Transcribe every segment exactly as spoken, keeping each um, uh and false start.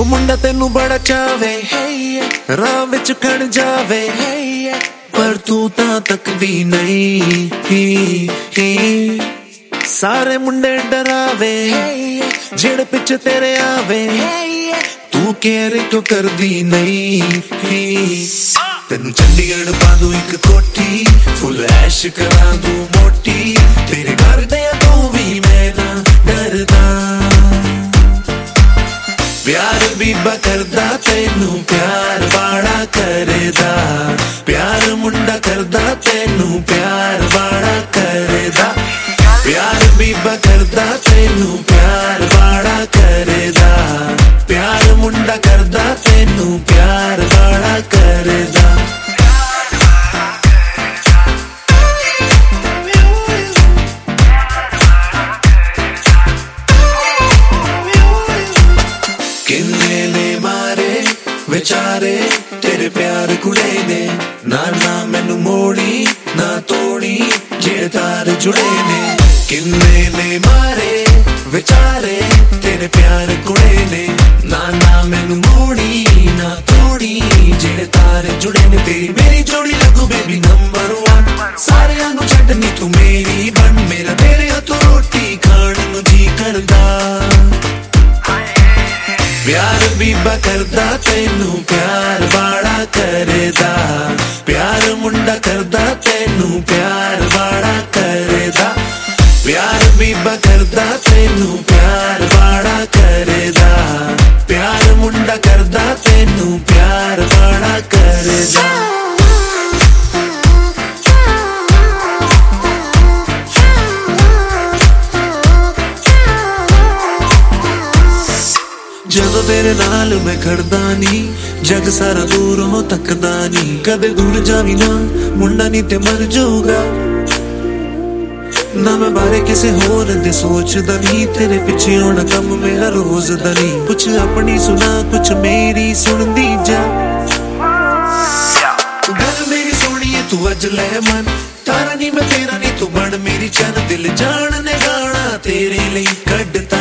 मुंडा तेनू बड़ा चावे राह विच खड़ जावे पर तू तां तक भी नहीं। सारे मुंडे डरावे जेड़े पिछे तेरे आवे तू केयर क्यों कर दी नहीं। तेनू चंडीगढ़ पादू एक कोठी फुल ऐश करा दू मोटी तेरे घर दे तू भी मैं ना डरदा। प्यार बीबा करदा तेनू प्यार बाड़ा करदा प्यार मुंडा करदा तेनू प्यार बाड़ा करदा। प्यार बीबा करदा तेनू प्यार बाड़ा करदा प्यार मुंडा करदा तेनू प्यार बाड़ा करदा। किन्ने ने मारे विचारे तेरे प्यार कुड़े ने ना ना मैनू मोड़ी ना तोड़ी जेड़े तार जुड़े ने। किन्ने ने मारे विचारे तेरे प्यार कुड़े ने ना ना मैनू मोड़ी ना तोड़ी जेड़े तार जुड़े ने। तेरी मेरी जोड़ी लगू बेबी नंबर वन सारे आंगू छड्डनी तू मेरी बन मेरा तेरे हाथों रोटी खाण नू जी करदा। प्यार बीबा करदा तेनू प्यार बाड़ा करदा प्यार मुंडा करदा तेनू प्यार बाड़ा करदा। प्यार बीबा करदा तेनू प्यार बाड़ा करदा प्यार मुंडा करदा तेनू प्यार बाड़ा करदा। जदों तेरे नाल मैं खड़दा नी जग सारा दूरों तकदा नी कदे दूर जावी ना मुंडा नी ते मर जाऊगा ना मैं बारे किसे होर दे सोचदा नी तेरे पिछे होना कम मेरा रोज दा नी। कुछ अपनी सुना कुछ मेरी सुनदी जा गल मेरी सोनिए तू अज ले मन तारा नी मैं तेरा नी तू बन मेरी चन दिल जान ने गाना तेरे लिए कड्डता।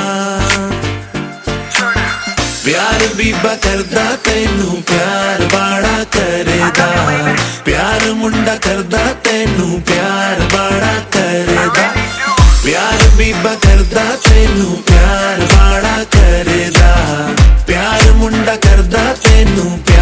प्यार बीबा करदा तेनू प्यार बाड़ा करदा प्यार मुंडा करदा तेनू प्यार बाड़ा करदा। प्यार बीबा करदा तेनू प्यार बाड़ा करदा प्यार मुंडा करदा तेनू